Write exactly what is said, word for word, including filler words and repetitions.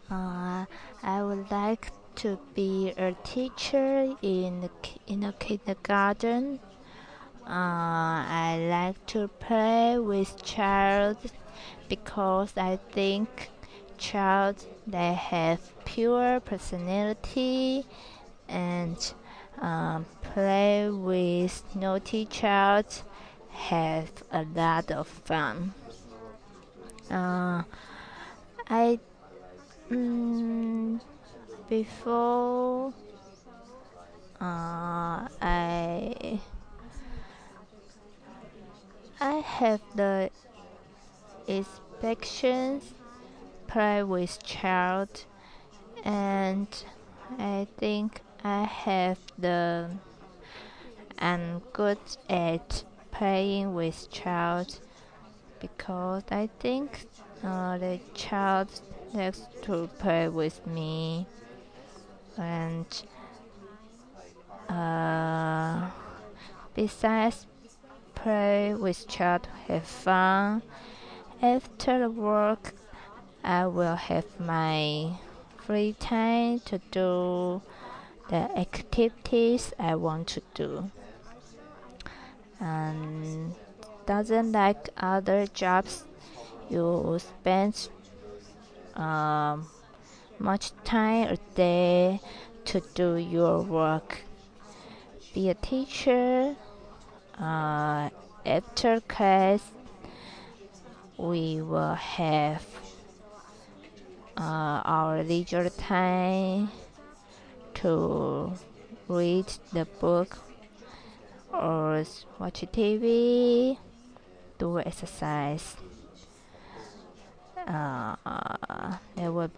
Uh, I would like to be a teacher in the, ki- in a kindergarten. Uh, I like to play with child because I think child they have pure personality and um, play with naughty child have a lot of fun. Uh, I mm, before uh, I I have the inspections play with child and I think I have the I'm good at playing with child because I think uh, the child likes to play with me and uh, besides play with child have fun after the work I will have my free time to do the activities I want to do and doesn't like other jobs you spend um, much time a day to do your work. Be a teacher. Uh, After class, we will have uh, our leisure time to read the book or watch T V, do exercise. Uh, there will